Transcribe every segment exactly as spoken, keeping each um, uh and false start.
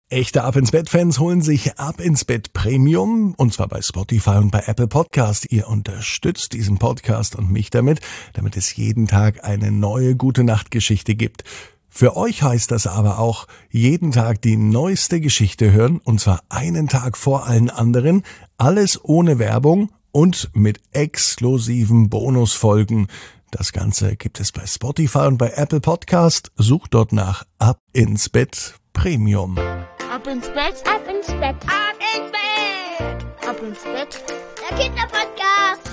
Echte Ab ins Bett-Fans holen sich Ab ins Bett Premium, und zwar bei Spotify und bei Apple Podcast. Ihr unterstützt diesen Podcast und mich damit, damit es jeden Tag eine neue Gute-Nacht-Geschichte gibt. Für euch heißt das aber auch, jeden Tag die neueste Geschichte hören, und zwar einen Tag vor allen anderen, alles ohne Werbung und mit exklusiven Bonusfolgen. Das Ganze gibt es bei Spotify und bei Apple Podcast. Sucht dort nach Ab ins Bett Premium. Ab ins Bett, ab ins Bett, ab ins Bett, ab ins Bett, der Kinderpodcast.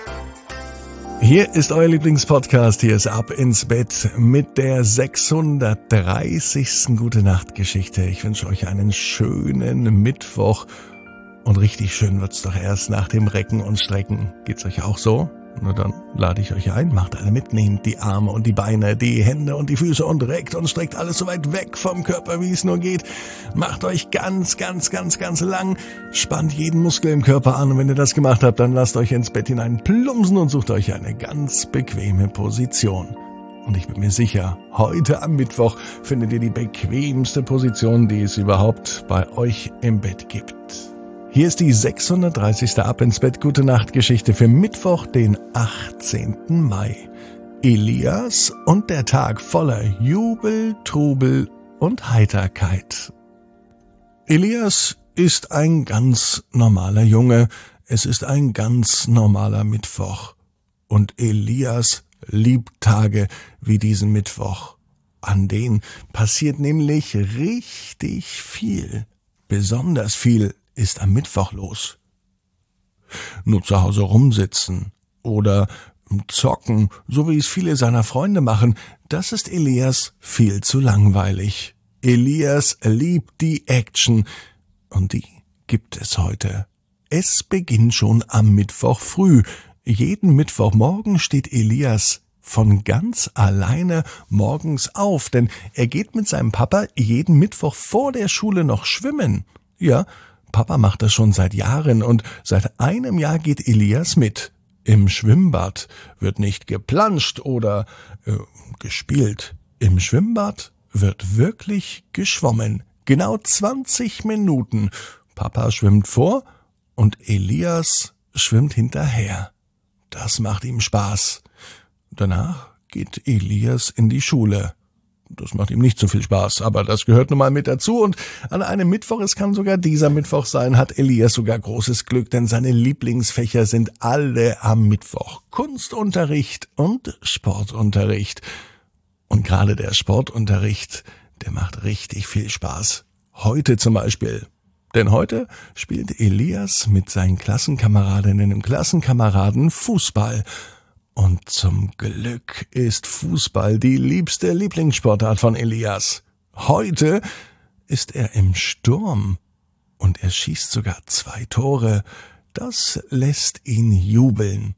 Hier ist euer Lieblingspodcast, hier ist Ab ins Bett mit der sechshundertdreißigsten Gute-Nacht-Geschichte. Ich wünsche euch einen schönen Mittwoch und richtig schön wird's doch erst nach dem Recken und Strecken. Geht's euch auch so? Na dann lade ich euch ein, macht alle mit, nehmt die Arme und die Beine, die Hände und die Füße und reckt und streckt alles so weit weg vom Körper, wie es nur geht. Macht euch ganz, ganz, ganz, ganz lang, spannt jeden Muskel im Körper an, und wenn ihr das gemacht habt, dann lasst euch ins Bett hinein plumpsen und sucht euch eine ganz bequeme Position. Und ich bin mir sicher, heute am Mittwoch findet ihr die bequemste Position, die es überhaupt bei euch im Bett gibt. Hier ist die sechshundertdreißigste Ab ins Bett Gute-Nacht-Geschichte für Mittwoch, den achtzehnten Mai. Elias und der Tag voller Jubel, Trubel und Heiterkeit. Elias ist ein ganz normaler Junge. Es ist ein ganz normaler Mittwoch. Und Elias liebt Tage wie diesen Mittwoch. An denen passiert nämlich richtig viel. Besonders viel ist am Mittwoch los. Nur zu Hause rumsitzen oder zocken, so wie es viele seiner Freunde machen, das ist Elias viel zu langweilig. Elias liebt die Action, und die gibt es heute. Es beginnt schon am Mittwoch früh. Jeden Mittwochmorgen steht Elias von ganz alleine morgens auf, denn er geht mit seinem Papa jeden Mittwoch vor der Schule noch schwimmen. Ja, Papa macht das schon seit Jahren, und seit einem Jahr geht Elias mit. Im Schwimmbad wird nicht geplanscht oder äh, gespielt. Im Schwimmbad wird wirklich geschwommen. Genau zwanzig Minuten. Papa schwimmt vor und Elias schwimmt hinterher. Das macht ihm Spaß. Danach geht Elias in die Schule. Das macht ihm nicht so viel Spaß, aber das gehört nun mal mit dazu, und an einem Mittwoch, es kann sogar dieser Mittwoch sein, hat Elias sogar großes Glück, denn seine Lieblingsfächer sind alle am Mittwoch. Kunstunterricht und Sportunterricht. Und gerade der Sportunterricht, der macht richtig viel Spaß. Heute zum Beispiel. Denn heute spielt Elias mit seinen Klassenkameradinnen und Klassenkameraden Fußball. Und zum Glück ist Fußball die liebste Lieblingssportart von Elias. Heute ist er im Sturm und er schießt sogar zwei Tore. Das lässt ihn jubeln.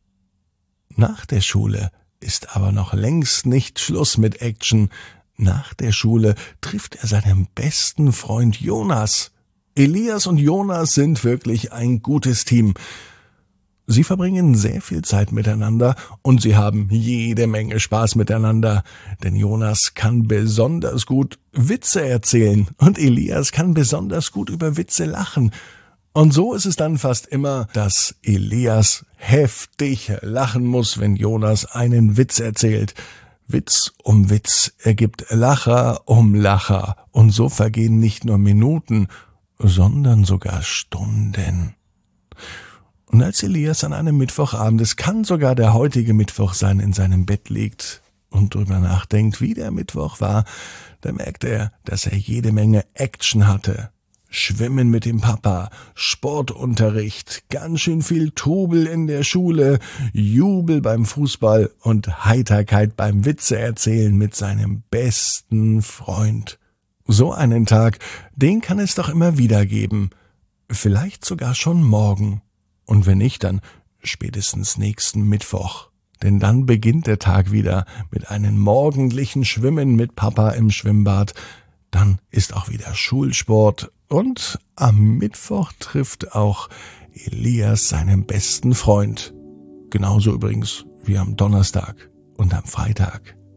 Nach der Schule ist aber noch längst nicht Schluss mit Action. Nach der Schule trifft er seinen besten Freund Jonas. Elias und Jonas sind wirklich ein gutes Team. Sie verbringen sehr viel Zeit miteinander und sie haben jede Menge Spaß miteinander, denn Jonas kann besonders gut Witze erzählen und Elias kann besonders gut über Witze lachen. Und so ist es dann fast immer, dass Elias heftig lachen muss, wenn Jonas einen Witz erzählt. Witz um Witz ergibt Lacher um Lacher, und so vergehen nicht nur Minuten, sondern sogar Stunden. Und als Elias an einem Mittwochabend, es kann sogar der heutige Mittwoch sein, in seinem Bett liegt und drüber nachdenkt, wie der Mittwoch war, da merkt er, dass er jede Menge Action hatte. Schwimmen mit dem Papa, Sportunterricht, ganz schön viel Trubel in der Schule, Jubel beim Fußball und Heiterkeit beim Witze erzählen mit seinem besten Freund. So einen Tag, den kann es doch immer wieder geben. Vielleicht sogar schon morgen. Und wenn nicht, dann spätestens nächsten Mittwoch. Denn dann beginnt der Tag wieder mit einem morgendlichen Schwimmen mit Papa im Schwimmbad. Dann ist auch wieder Schulsport, und am Mittwoch trifft auch Elias seinen besten Freund. Genauso übrigens wie am Donnerstag und am Freitag.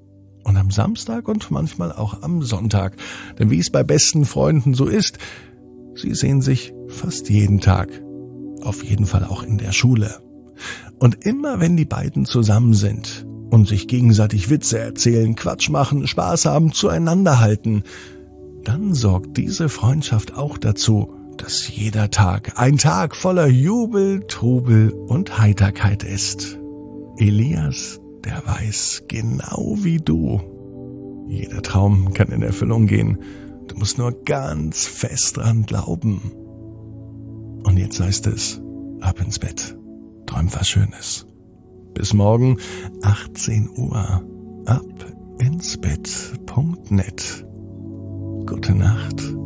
Und am Samstag und manchmal auch am Sonntag. Denn wie es bei besten Freunden so ist, sie sehen sich fast jeden Tag. Auf jeden Fall auch in der Schule. Und immer wenn die beiden zusammen sind und sich gegenseitig Witze erzählen, Quatsch machen, Spaß haben, zueinander halten, dann sorgt diese Freundschaft auch dazu, dass jeder Tag ein Tag voller Jubel, Trubel und Heiterkeit ist. Elias, der weiß, genau wie du. Jeder Traum kann in Erfüllung gehen. Du musst nur ganz fest dran glauben. Und jetzt heißt es, ab ins Bett. Träum was Schönes. Bis morgen, achtzehn Uhr. Ab ins Bett Punkt net. Gute Nacht.